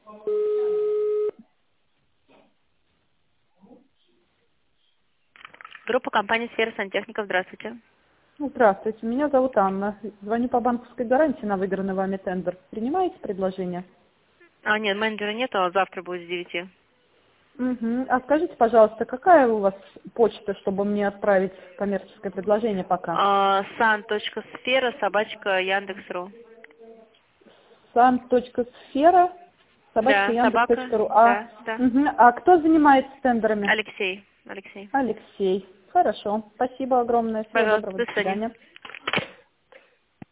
Группа компании «Сфера сантехников». Здравствуйте. Здравствуйте, меня зовут Анна. Звоню по банковской гарантии на выигранный вами тендер. Принимаете предложение? Нет, менеджера нету, а завтра будет с 9. Угу. А скажите, пожалуйста, какая у вас почта, чтобы мне отправить коммерческое предложение пока? san.sfera@yandex.ru. san.sfera Да, собака. @yandex.ru. Да, да. А кто занимается тендерами? Алексей. Алексей. Хорошо. Спасибо огромное. Всего Пожалуйста, доброго. до До свидания. свидания.